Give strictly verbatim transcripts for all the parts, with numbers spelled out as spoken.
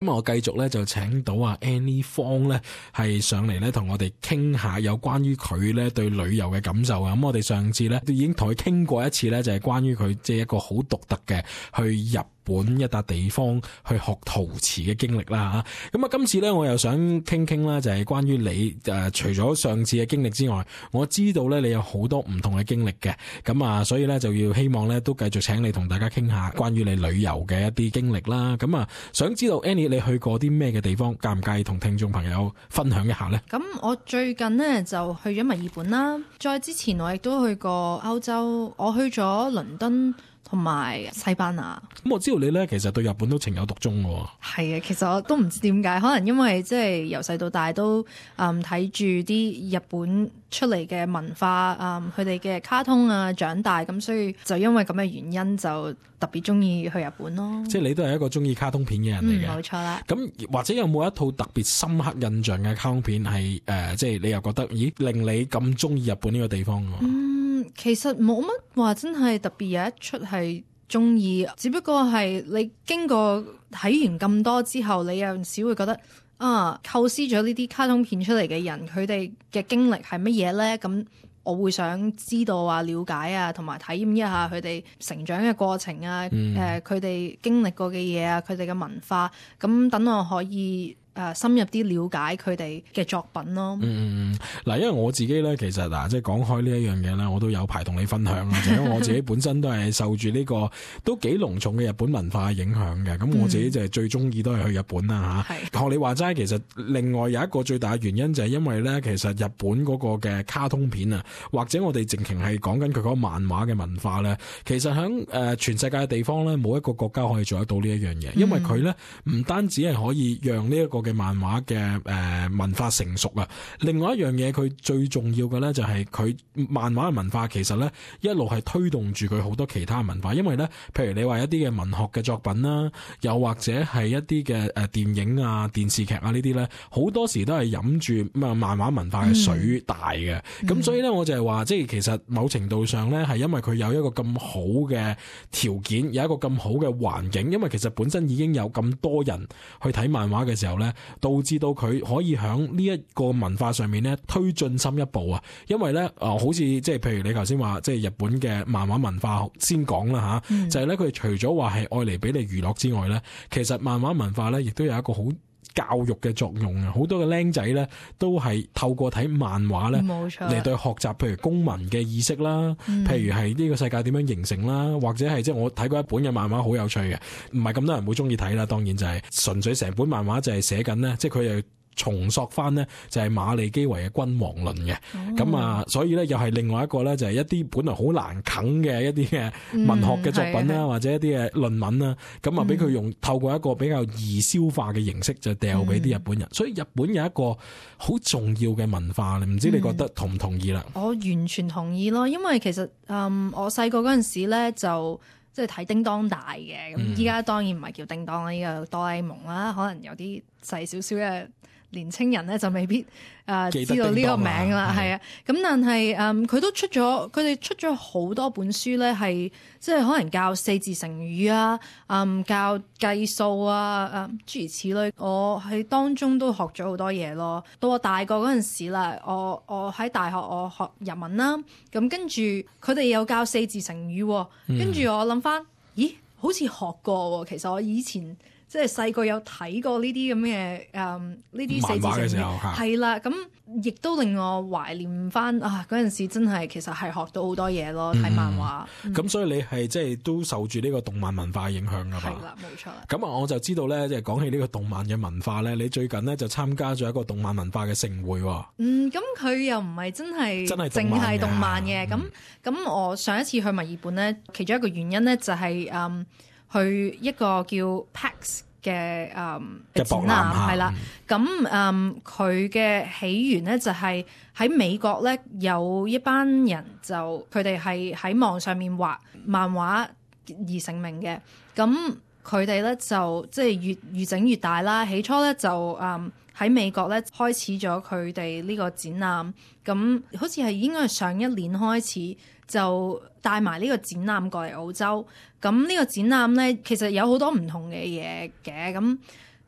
咁我繼續咧就請到阿 Annie 方咧係上嚟咧同我哋傾下有關於佢咧對旅遊嘅感受啊！咁我哋上次咧都已經同佢傾過一次咧，就係關於佢即係一個好獨特嘅去日本一笪地方去學陶瓷嘅經歷啦嚇。咁啊今次咧我又想傾傾啦，就係關於你誒、呃、除咗上次嘅經歷之外，我知道咧你有好多唔同嘅經歷嘅，咁啊所以咧就要希望咧都繼續請你同大家傾下關於你旅遊嘅一啲經歷啦。咁啊想知道 Annie 你去過啲咩嘅地方，介唔介意同聽眾朋友分享一下呢？ 咁我最近呢就去咗墨爾本啦，再之前我亦都去過歐洲，我去咗倫敦同埋西班牙。 咁我知道你呢其實對日本都情有獨鍾喎。 係啊，其實我都唔知點解，可能因為即係由細到大都嗯睇住啲日本出嚟嘅文化，嗯佢哋嘅卡通啊長大，咁所以就因為咁嘅原因就特別中意去日本咯。 即係你都係一個中意卡通片嘅人嚟嘅。 嗯，冇錯啦。 咁或者有冇一套特別深刻印象嘅卡通片係誒、呃，即係你又覺得咦令你咁中意日本呢個地方？ 嗯，其實冇乜話真係特別有一出係中意，只不過係你經過睇完咁多之後，你有陣時會覺得啊，構思咗呢啲卡通片出嚟嘅人，佢哋嘅經歷係乜嘢呢？咁我會想知道啊、了解啊，同埋體驗一下佢哋成長嘅過程啊，誒佢哋經歷過嘅嘢啊，佢哋嘅文化，咁等我可以誒、呃、深入啲了解佢哋嘅作品咯。嗯嗯嗱，因為我自己咧，其實嗱，即係講開呢一樣嘢咧，我都有排同你分享啦。就因為我自己本身都係受住呢個都幾濃重嘅日本文化嘅影響嘅。咁、嗯、我自己就係最中意都係去日本啦嚇。學、嗯、你話齋，其實另外有一個最大嘅原因就係因為咧，其實日本嗰個嘅卡通片啊，或者我哋淨係係講緊佢嗰個漫畫嘅文化咧，其實喺誒、呃、全世界嘅地方咧，冇一個國家可以做得到呢一樣嘢，因為佢咧唔單止係可以讓呢一個嘅漫畫嘅誒文化成熟啊，另外一樣嘢佢最重要嘅咧就係佢漫畫嘅文化其實咧一路係推動住佢好多其他文化，因為咧譬如你話一啲嘅文學嘅作品啦，又或者係一啲嘅誒電影啊、電視劇啊呢啲咧，好多時都係飲住漫畫文化嘅水大嘅，咁、嗯、所以咧我就係話，即係其實某程度上咧係因為佢有一個咁好嘅條件，有一個咁好嘅環境，因為其實本身已經有咁多人去睇漫畫嘅時候咧，導致到佢可以響呢一個文化上面咧推進深一步啊！因為咧，誒、呃，好似即係譬如你頭先話，即係日本嘅漫畫文化先講啦吓，就係咧佢除咗話係愛嚟俾你娛樂之外咧，其實漫畫文化咧亦都有一個好教育嘅作用啊！好多嘅僆仔咧都係透過睇漫畫咧嚟對學習，譬如公民嘅意識啦，嗯、譬如係呢個世界點樣形成啦，或者係即係我睇過一本嘅漫畫好有趣嘅，唔係咁多人會中意睇啦。當然就係純粹成本漫畫就係寫緊咧，即係佢又重塑翻呢就係馬利基維嘅君王論嘅，咁、哦、啊，所以咧又係另外一個咧就係一啲本來好難啃嘅一啲嘅文學嘅作品啦、嗯，或者一啲嘅論文啦，咁啊俾佢用透過一個比較易消化嘅形式就掉俾啲日本人、嗯，所以日本有一個好重要嘅文化，你唔知你覺得同唔同意啦、 嗯？我完全同意咯，因為其實嗯我細個嗰陣時咧就即係睇叮當大嘅，咁依家當然唔係叫叮當啦，依家哆啦 A 夢啦，可能有啲細少少嘅年青人咧就未必誒、呃、知道呢個名啦，係啊，咁但係誒佢都出咗，佢哋出咗好多本書咧，係即係可能教四字成語啊，嗯教計數啊，誒、嗯、諸如此類，我喺當中都學咗好多嘢咯。到我大個嗰陣時啦，我我喺大學我學日文啦，咁跟住佢哋又教四字成語，跟住我諗翻，咦好似學過喎，其實我以前。即係細個有睇過呢啲咁嘅誒呢啲四字成語，係啦，咁亦都令我懷念翻啊嗰陣時真係其實係學到好多嘢咯，睇漫畫。咁、 嗯嗯、所以你係即係都受住呢個動漫文化影響㗎嘛？ 係啦，冇錯啦。 咁啊，我就知道咧，即係講起呢個動漫嘅文化咧，你最近咧就參加咗一個動漫文化嘅盛會喎。嗯， 咁佢又唔係真係真係淨係動漫嘅。咁咁、嗯、我上一次去墨爾本咧，其中一個原因咧就係、是、嗯。去一個叫 PAX 嘅誒展覽係啦，咁誒佢嘅起源咧就係喺美國咧有一班人就佢哋係喺網上面畫漫畫而成名嘅，咁佢哋咧就即係越越整越大啦。起初咧就誒喺美國咧開始咗佢哋呢個展覽，咁好似係應該係上一年開始就帶埋呢個展覽過嚟澳洲。咁呢個展覽咧，其實有好多唔同嘅嘢嘅。咁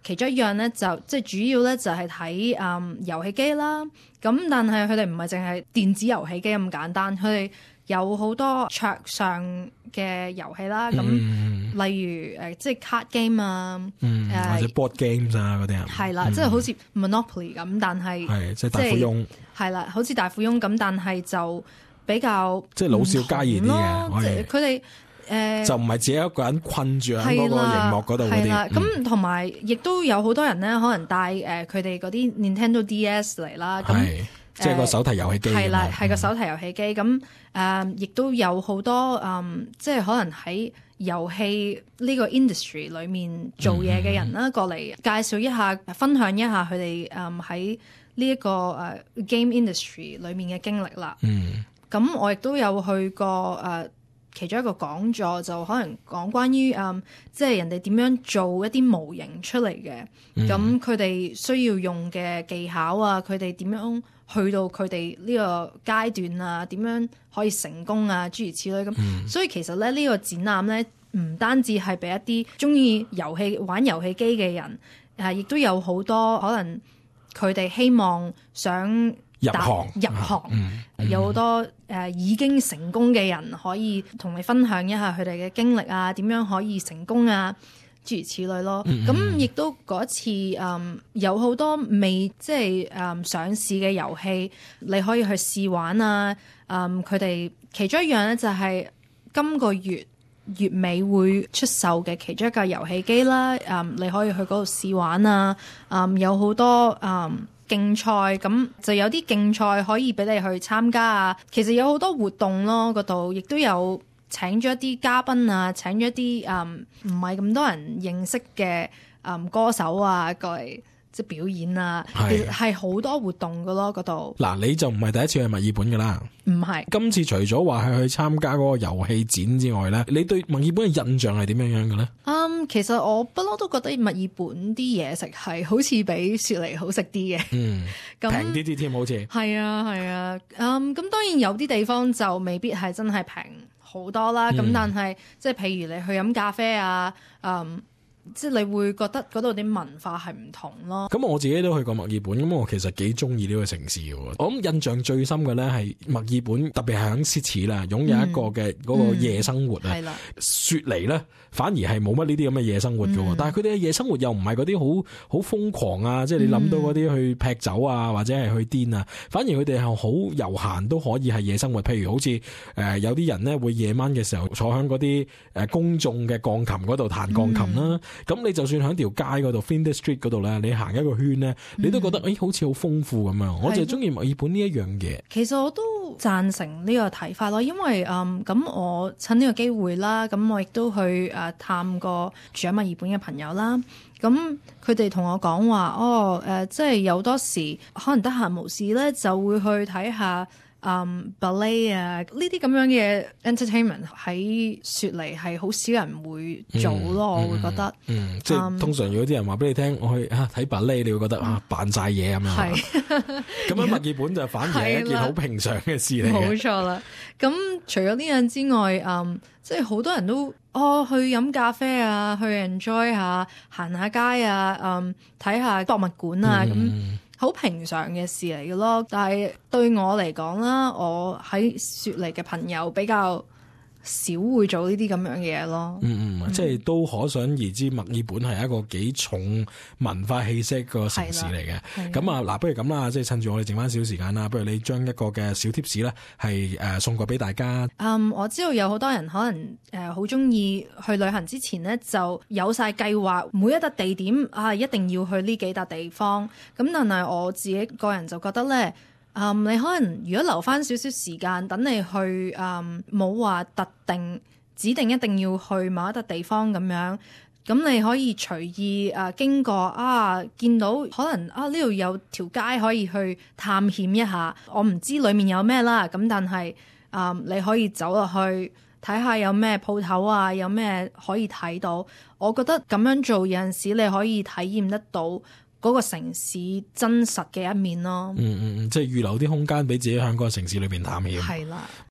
其中一樣咧就即係主要咧就係睇誒遊戲機啦。咁但係佢哋唔係淨係電子遊戲機咁簡單，佢哋有好多桌上嘅遊戲啦。咁、嗯、例如誒、呃、即係 card game 啊， 嗯呃、或者 board games 啊嗰啲啊， 係啦，嗯、即係好似 Monopoly 咁，但係係即係大富翁，係啦，好似大富翁咁，但係就比較即係老少皆宜啲嘅， 佢哋。誒、呃、 就唔係自己一個人困住喺嗰個熒幕嗰度嗰啲， 咁同埋亦都有好多人咧，可能帶誒佢哋嗰啲 Nintendo D S 嚟啦，咁即係個手提遊戲機， 係啦，係個手提遊戲機，咁誒亦都有好多誒、嗯，即係可能喺遊戲呢個 industry 裏面做嘢嘅人啦，嗯、過嚟介紹一下、分享一下佢哋誒喺呢一個誒 game industry 裏面嘅經歷啦。嗯，咁我亦都有去過誒。呃其中一個講座就可能講關於誒、嗯，即係人哋點樣做一啲模型出嚟嘅，咁佢哋需要用嘅技巧啊，佢哋點樣去到佢哋呢個階段啊，點樣可以成功啊，諸如此類咁。嗯、所以其實咧呢、呢個展覽咧，唔單止係俾一啲中意遊戲玩遊戲機嘅人，誒、啊，亦都有好多可能佢哋希望想。 入行入行，嗯嗯、有好多誒、呃、已經成功嘅人可以同你分享一下佢哋嘅經歷啊，點樣可以成功啊，諸如此類咯。咁亦、嗯、都嗰次誒、嗯、有好多未即係誒、嗯、上市嘅遊戲，你可以去試玩啊。誒佢哋其中一樣咧就係今個月月尾會出售嘅其中一個遊戲機啦。誒、嗯、你可以去嗰度試玩啊。誒、嗯、有好多誒。嗯競賽咁就有啲競賽可以俾你去參加啊，其實有好多活動咯，嗰度亦都有請咗一啲嘉賓啊，請咗一啲誒唔係咁多人認識嘅誒、嗯、歌手啊過嚟即係表演啊，其實係好多活動噶咯嗰度。嗱， 你就唔係第一次去墨爾本噶啦， 唔係。今次除咗話係去參加嗰個遊戲展之外咧，你對墨爾本嘅印象係點樣樣嘅咧？ 嗯，其實我不嬲都覺得墨爾本啲嘢食係好似比雪梨好食啲嘅。嗯， 平啲啲添，好似。 係啊，係啊。嗯，咁當然有啲地方就未必係真係平好多啦。咁、嗯、但係即係譬如你去飲咖啡啊，嗯。即係你會覺得嗰度啲文化係唔同咯。咁我自己都去過墨爾本，咁我其實幾中意呢個城市嘅。我諗印象最深嘅咧係墨爾本，特別係響雪池啦，擁有一個嘅嗰個夜生活啊。係啦、嗯，雪梨咧反而係冇乜呢啲咁嘅夜生活嘅。嗯、但係佢哋嘅夜生活又唔係嗰啲好好瘋狂啊，即係你諗到嗰啲去劈酒啊，或者係去癲啊。反而佢哋係好悠閒都可以係夜生活。譬如好似誒、呃、有啲人咧會夜晚嘅時候坐響嗰啲誒公眾嘅鋼琴嗰度彈鋼琴啦。嗯咁你就算喺條街嗰度 Flinders Street 嗰度咧，你行一個圈咧，你都覺得誒、嗯哎、好似好豐富咁樣。的我就係中意墨爾本呢一樣嘢。 其實我都贊成呢個睇法咯，因為誒咁、嗯、我趁呢個機會啦，咁我亦都去誒探過住喺墨爾本嘅朋友啦。咁佢哋同我講話，哦誒、呃，即係有多時可能得閒無事咧，就會去睇下。嗯 ballet 啊，呢啲咁樣嘅 entertainment 喺雪梨係好少人會做咯，嗯、我會覺得。嗯， 即係通常如果啲人話俾你聽，我去啊睇 ballet，你會覺得啊扮晒嘢咁樣。係是。咁喺墨爾本就反而係一件好平常嘅事嚟嘅。冇錯啦。咁除咗呢樣之外，嗯，即係好多人都哦去飲咖啡啊，去 enjoy 下，行下街啊，嗯，睇下博物館啊咁。嗯好平常嘅事嚟嘅咯，但係對我嚟講啦，我喺雪梨嘅朋友比較少會做呢啲咁樣嘅嘢咯。 嗯嗯，即係都可想而知，墨爾本係一個幾重文化氣息個城市嚟嘅。咁啊，嗱，不如咁啦，即係趁住我哋剩翻少時間啦，不如你將一個嘅小貼士咧，係誒送過俾大家。 嗯，我知道有好多人可能誒好中意去旅行之前呢，就有晒計劃，每一笪地點啊一定要去呢幾笪地方。咁但係我自己個人就覺得咧。嗯，你可能如果留翻少少時間，等你去，嗯，冇話特定指定一定要去某一笪地方咁樣，咁你可以隨意誒、啊、經過啊，見到可能啊呢度有條街可以去探險一下，我唔知裡面有咩啦，咁但係啊、嗯、你可以走落去睇下有咩鋪頭啊，有咩可以睇到，我覺得咁樣做有陣時你可以體驗得到嗰個城市真實嘅一面咯。 嗯嗯嗯，即係預留啲空間俾自己喺嗰個城市裏邊探險。 係啦。